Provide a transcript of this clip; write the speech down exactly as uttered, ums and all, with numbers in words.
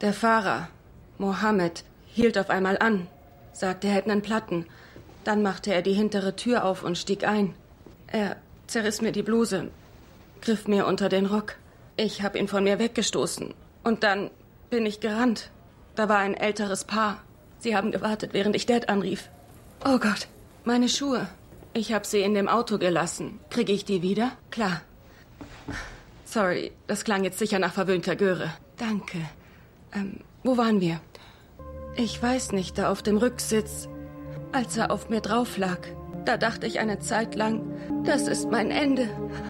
Der Fahrer, Mohammed, hielt auf einmal an, sagte, er hätte einen Platten. Dann machte er die hintere Tür auf und stieg ein. Er zerriss mir die Bluse, griff mir unter den Rock. Ich habe ihn von mir weggestoßen. Und dann bin ich gerannt. Da war ein älteres Paar. Sie haben gewartet, während ich Dad anrief. Oh Gott, meine Schuhe. Ich habe sie in dem Auto gelassen. Kriege ich die wieder? Klar. Sorry, das klang jetzt sicher nach verwöhnter Göre. Danke. Ähm, wo waren wir? Ich weiß nicht, da auf dem Rücksitz, als er auf mir drauf lag. Da dachte ich eine Zeit lang, das ist mein Ende.